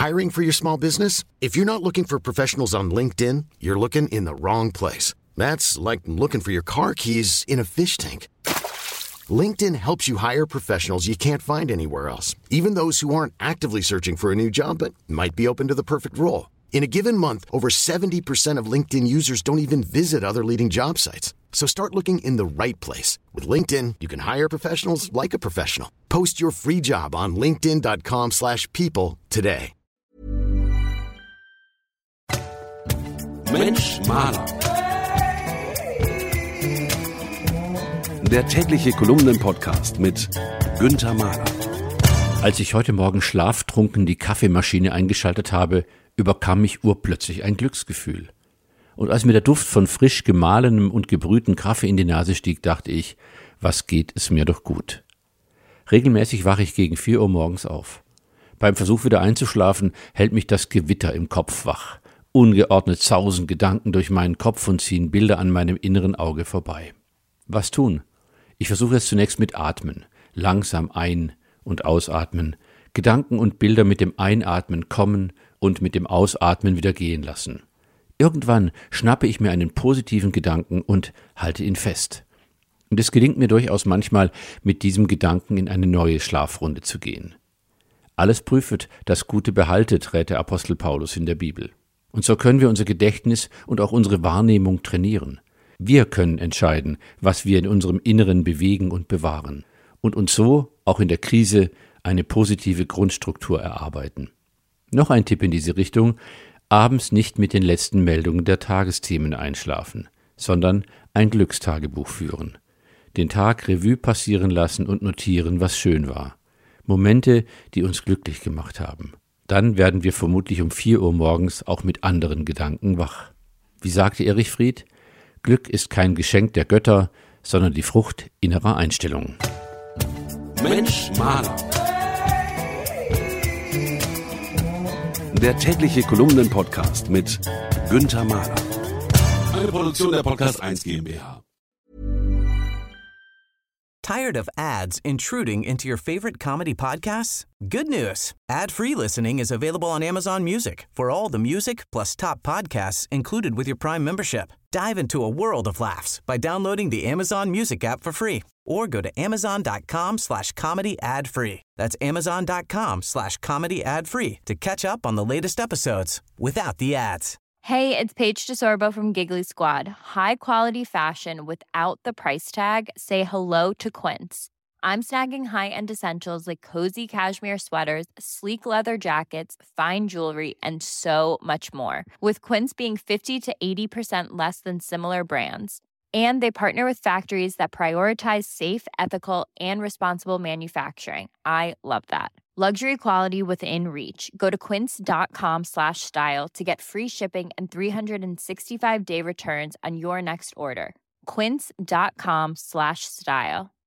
Hiring for your small business? If you're not looking for professionals on LinkedIn, you're looking in the wrong place. That's like looking for your car keys in a fish tank. LinkedIn helps you hire professionals you can't find anywhere else, even those who aren't actively searching for a new job but might be open to the perfect role. In a given month, over 70% of LinkedIn users don't even visit other leading job sites. So start looking in the right place. With LinkedIn, you can hire professionals like a professional. Post your free job on linkedin.com/people today. Mensch, Maler. Der tägliche Kolumnen-Podcast mit Günther Mahler. Als ich heute Morgen schlaftrunken die Kaffeemaschine eingeschaltet habe, überkam mich urplötzlich ein Glücksgefühl. Und als mir der Duft von frisch gemahlenem und gebrühtem Kaffee in die Nase stieg, dachte ich, was geht es mir doch gut. Regelmäßig wache ich gegen 4 Uhr morgens auf. Beim Versuch wieder einzuschlafen, hält mich das Gewitter im Kopf wach. Ungeordnet sausen Gedanken durch meinen Kopf und ziehen Bilder an meinem inneren Auge vorbei. Was tun? Ich versuche es zunächst mit Atmen, langsam ein- und ausatmen, Gedanken und Bilder mit dem Einatmen kommen und mit dem Ausatmen wieder gehen lassen. Irgendwann schnappe ich mir einen positiven Gedanken und halte ihn fest. Und es gelingt mir durchaus manchmal, mit diesem Gedanken in eine neue Schlafrunde zu gehen. Alles prüfet, das Gute behaltet, rät der Apostel Paulus in der Bibel. Und so können wir unser Gedächtnis und auch unsere Wahrnehmung trainieren. Wir können entscheiden, was wir in unserem Inneren bewegen und bewahren und uns so, auch in der Krise, eine positive Grundstruktur erarbeiten. Noch ein Tipp in diese Richtung: abends nicht mit den letzten Meldungen der Tagesthemen einschlafen, sondern ein Glückstagebuch führen. Den Tag Revue passieren lassen und notieren, was schön war. Momente, die uns glücklich gemacht haben. Dann werden wir vermutlich um 4 Uhr morgens auch mit anderen Gedanken wach. Wie sagte Erich Fried? Glück ist kein Geschenk der Götter, sondern die Frucht innerer Einstellungen. Mensch, Maler. Der tägliche Kolumnen-Podcast mit Günther Mahler. Eine Produktion der Podcast 1 GmbH. Tired of ads intruding into your favorite comedy podcasts? Good news. Ad-free listening is available on Amazon Music for all the music plus top podcasts included with your Prime membership. Dive into a world of laughs by downloading the Amazon Music app for free or go to amazon.com/comedy ad-free. That's amazon.com/comedy ad-free to catch up on the latest episodes without the ads. Hey, it's Paige DeSorbo from Giggly Squad. High quality fashion without the price tag. Say hello to Quince. I'm snagging high-end essentials like cozy cashmere sweaters, sleek leather jackets, fine jewelry, and so much more. With Quince being 50 to 80% less than similar brands. And they partner with factories that prioritize safe, ethical, and responsible manufacturing. I love that. Luxury quality within reach. Go to quince.com/style to get free shipping and 365-day returns on your next order. Quince.com/style.